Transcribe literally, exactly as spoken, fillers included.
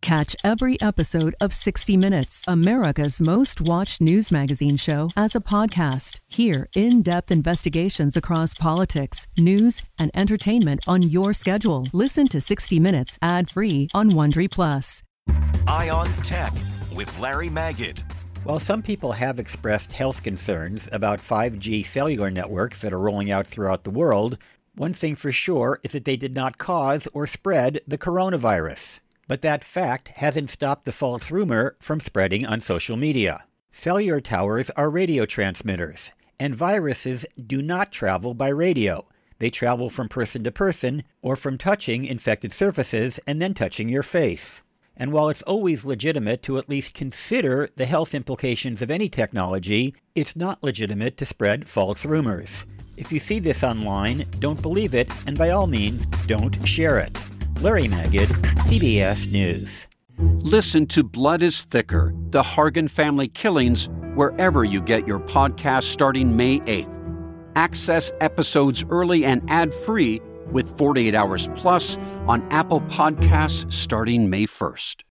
Catch every episode of sixty minutes, America's most watched news magazine show, as a podcast. Hear in-depth investigations across politics, news, and entertainment on your schedule. Listen to sixty minutes ad-free on Wondery Plus. Eye on Tech with Larry Magid. While some people have expressed health concerns about five G cellular networks that are rolling out throughout the world, one thing for sure is that they did not cause or spread the coronavirus. But that fact hasn't stopped the false rumor from spreading on social media. Cellular towers are radio transmitters, and viruses do not travel by radio. They travel from person to person or from touching infected surfaces and then touching your face. And while it's always legitimate to at least consider the health implications of any technology, it's not legitimate to spread false rumors. If you see this online, don't believe it, and by all means, don't share it. Larry Magid, C B S News. Listen to Blood is Thicker, the Hargan family killings, wherever you get your podcast starting May eighth. Access episodes early and ad-free with forty-eight hours plus on Apple Podcasts starting May first.